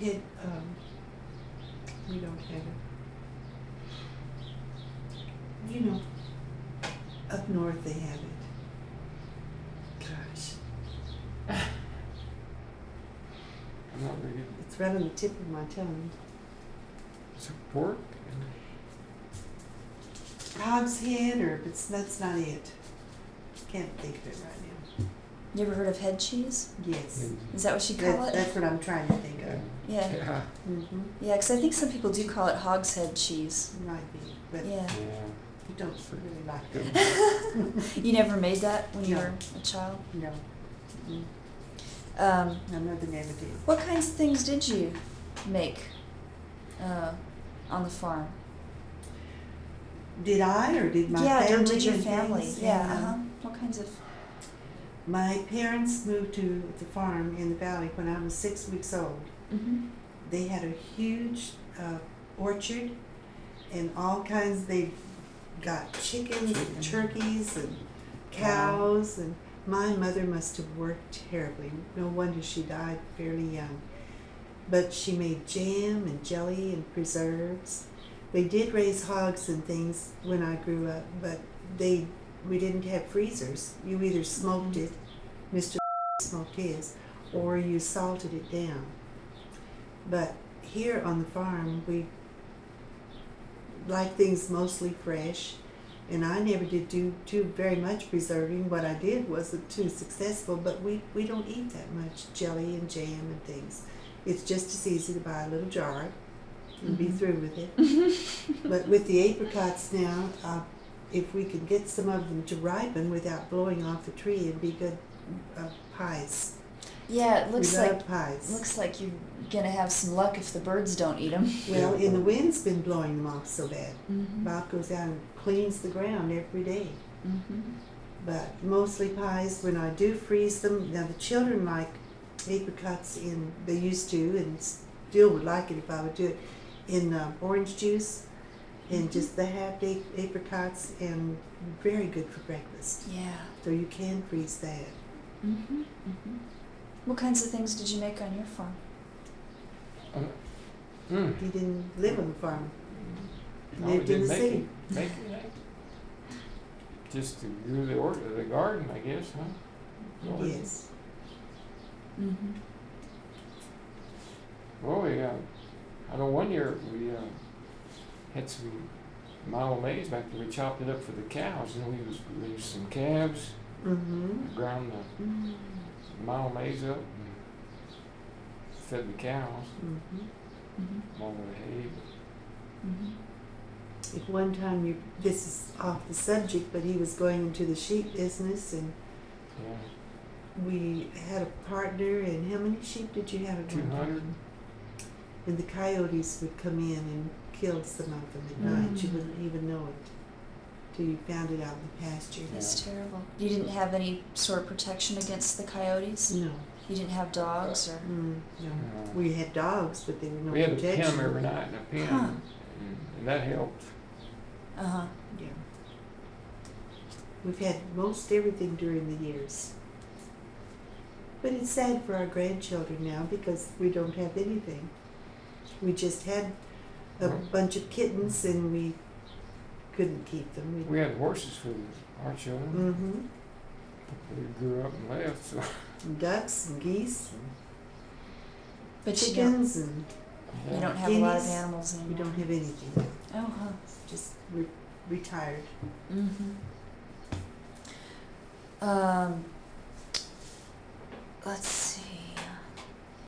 Pit, we don't have it. You know, up north they have it. Gosh, I'm not really. it's right on the tip of my tongue. Is it pork? Hog's head, but that's not it. Can't think of it right now. You ever heard of head cheese? Yes, Is that what you call it? that's what I'm trying to think of. Yeah. Yeah. Mm-hmm. Yeah, because I think some people do call it hog's head cheese. Might be, but Yeah. you don't really like it. You never made that when you No. were a child? No. Mm. Um, My mother never did. what kinds of things did you make on the farm? Did I, or did my yeah, family? or did your and family? things? Yeah, And, uh-huh. What kinds of... My parents moved to the farm in the valley when I was 6 weeks old. Mm-hmm. They had a huge orchard and all kinds. They got chickens and turkeys and cows, and my mother must have worked terribly. No wonder she died fairly young. But she made jam and jelly and preserves. They did raise hogs and things when I grew up, but we didn't have freezers. You either smoked it, Mr. smoked his, or you salted it down. But here on the farm, we like things mostly fresh, and I never did do very much preserving. What I did wasn't too successful, but we don't eat that much jelly and jam and things. It's just as easy to buy a little jar and be through with it. But with the apricots now, if we can get some of them to ripen without blowing off the tree, it'd be good pies. Yeah, it looks We like love pies. looks like you're gonna have some luck if the birds don't eat them. Well, and the wind's been blowing them off so bad. Mm-hmm. Bob goes out and cleans the ground every day. Mm-hmm. But mostly pies. When I do freeze them, now the children like apricots they used to, and still would like it if I would do it, in orange juice, and just the half apricots, and very good for breakfast. Yeah. So you can freeze that. Mm-hmm. Mm-hmm. What kinds of things did you make on your farm? He didn't live on the farm. He No, we lived in did the city. make it. Just to grew the garden, I guess, huh? Or- Yes. Mm-hmm. Well, I know one year we had some mile maize back there. We chopped it up for the cows, and we raised some calves, Mm-hmm. ground the mile maize up, and fed the cows Mm-hmm. Mm-hmm. along with the hay. Mm-hmm. If one time this is off the subject, but he was going into the sheep business, and Yeah, we had a partner, and how many sheep did you have at one 200. time? And the coyotes would come in and kill some of them at night. You wouldn't even know it till you found it out in the pasture. That's terrible. You didn't have any sort of protection against the coyotes? No. You didn't have dogs or... No. No. We had dogs, but they were no We had to pin protection. them every night in a pen, Huh. and that helped. Uh-huh. Yeah. We've had most everything during the years. But it's sad for our grandchildren now because we don't have anything. We just had a Well- bunch of kittens and we couldn't keep them. We had horses for our children. Mm-hmm. They grew up and left, so. Ducks and geese and But chickens, and you don't have a lot of guineas. animals we anymore. don't have anything. Oh, huh. Just retired. Mm-hmm. Let's